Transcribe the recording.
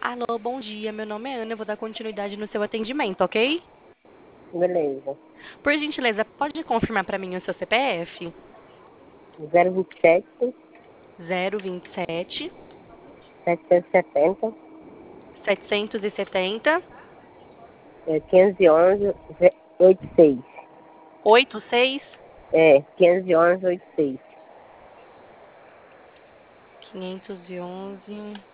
Alô, bom dia. Meu nome é Ana. Eu vou dar continuidade no seu atendimento, ok? Beleza. Por gentileza, pode confirmar para mim o seu CPF? 027, 027 770, 770 511, 86. 86 511, 86. 511